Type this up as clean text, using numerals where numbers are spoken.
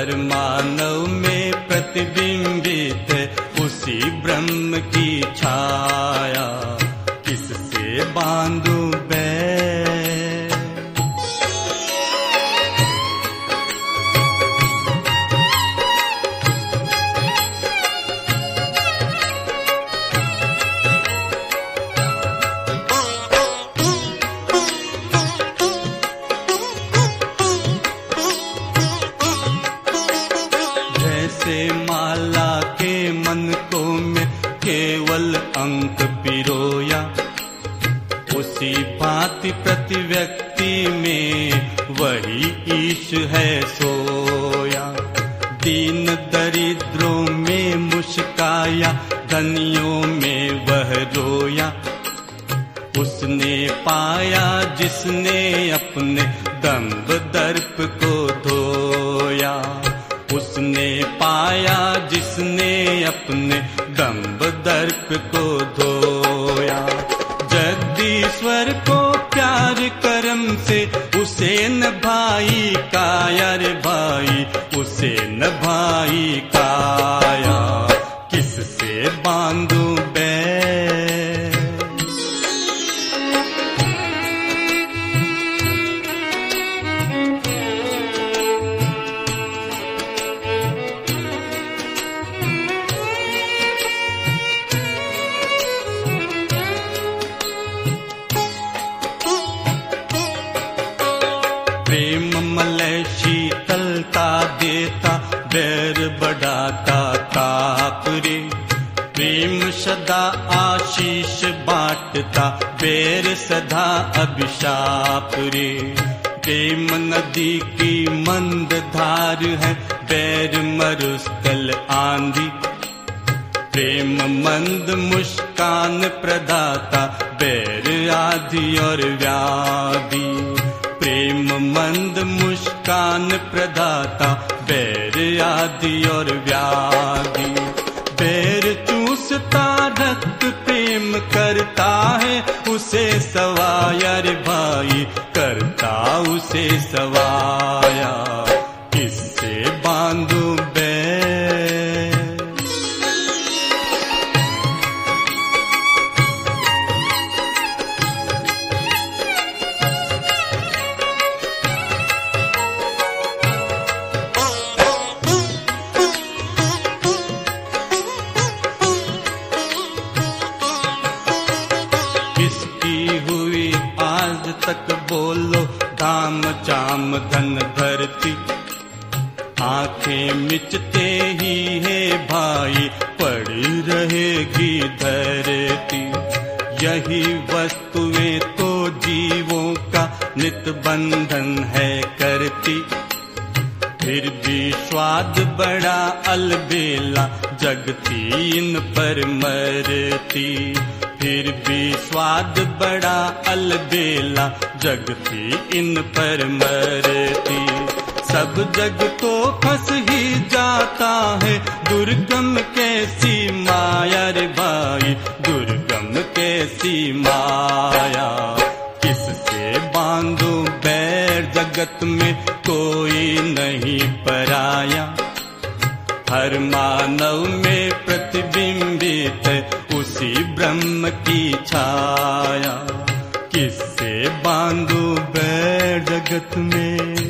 हर मानव में प्रतिबिंबित है उसी ब्रह्म की छाया, किससे बांधू बैर। माला के मन को में केवल अंक पिरोया, उसी भांति प्रति व्यक्ति में वही ईश है सोया। दीन दरिद्रों में मुस्काया, धनियों में वह रोया। उसने पाया जिसने अपने दंभ दर्प को धोया, उसने पाया जिसने अपने दंभ दर्प को धोया। जगदीश्वर को प्यार करम से उसे न भाई काया रे भाई, उसे न भाई काया, किससे बांधू बैर। प्रेम मलय शीतलता देता, बैर बढ़ाता ताप रे। प्रेम सदा आशीष बांटता, बैर सदा अभिशाप रे। प्रेम नदी की मंद धार है, बैर मरुस्थल आंधी। प्रेम मंद मुस्कान प्रदाता, बैर आदि और व्याधि। प्रेम मंद मुस्कान प्रदाता, बैर आदि और व्याधि। बैर चूसता रक्त प्रेम करता है उसे सवाया रे भाई, करता उसे सवाया, किससे बांधू बैर। हुई आज तक बोलो धाम चाम धन धरती। आंखें मिचते ही है भाई, पड़ी रहेगी धरती। यही वस्तुएं तो जीवों का नित बंधन है करती। फिर भी स्वाद बड़ा अलबेला, जगती इन पर मरती। फिर भी स्वाद बड़ा अलबेला, जगती इन पर मरती। सब जग तो फंस ही जाता है, दुर्गम कैसी माया रे भाई, दुर्गम कैसी माया, किससे बांधू बैर। जगत में कोई नहीं पराया, हर मानव में प्रतिबिंबित है उसी ब्रह्म की छाया, किससे बांधू बैर जगत में।